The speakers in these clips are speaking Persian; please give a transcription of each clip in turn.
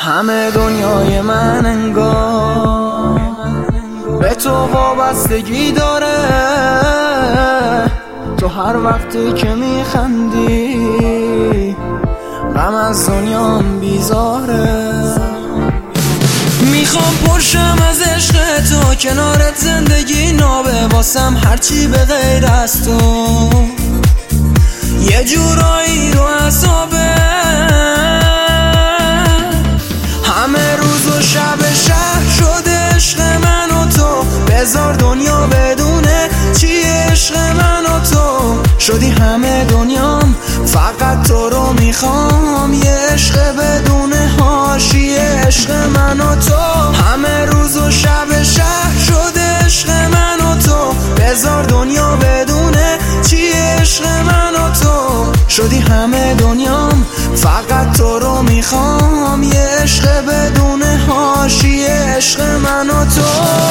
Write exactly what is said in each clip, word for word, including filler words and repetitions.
همه دنیای من انگار به تو وابستگی داره. تو هر وقتی که میخندی غم از دنیام بیزاره. میخوام پرشم از عشق تو، کنارت زندگی نابه واسم هرچی به غیر از تو. یه جورایی رو اعصابه همه روز و شب شهر شده عشق من و تو. بذار دنیا بدونه چی عشق من و تو. شدی همه دنیام فقط تو رو میخوام. یه عشق بدون حاشیه عشق من و تو. همه روز و شب شهر شده عشق من و تو. بذار دنیا بدونه چی عشق من و تو. شدی همه دنیام فقط تو رو میخوام. یه عشق بدون حاشیه عشق من و تو.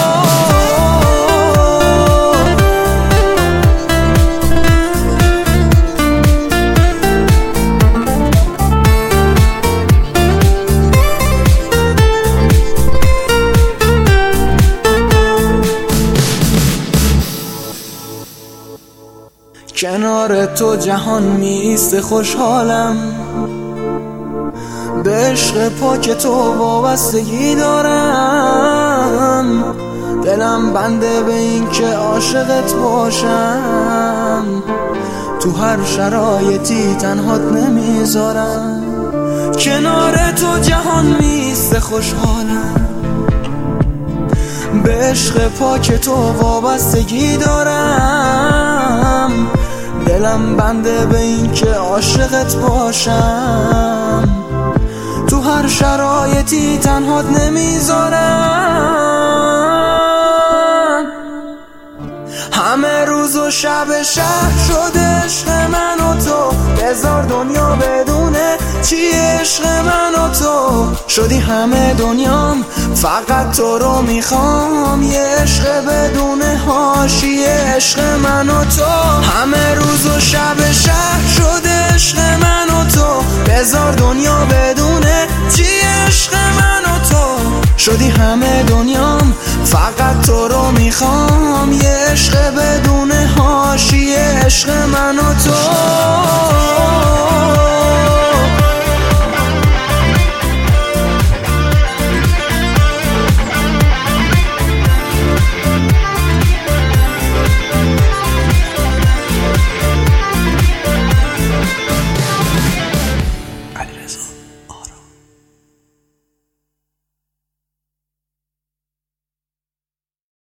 کنار تو جهان میسته خوشحالم. به عشق پاک تو وابستگی دارم. دلم بنده به این که عاشقت باشم. تو هر شرایطی تنهات نمیذارم. کنار تو جهان میسته خوشحالم. به عشق پاک تو وابستگی دارم. دلم بنده به این که عاشقت باشم. تو هر شرایطی تنهات نمیذارم. همه روز و شب شهر شده عشق من و تو. بذار دنیا بدونه چی عشق من و تو. شدی همه دنیام فقط تو رو میخوام. یه عشق بدون حاشیه عشق من و تو. همه روز و شب شهر شده عشق من و تو. بذار دنیا بدونه چی عشق من و تو. شدی همه دنیام فقط تو رو میخوام. یه عشق بدون حاشیه عشق من و تو.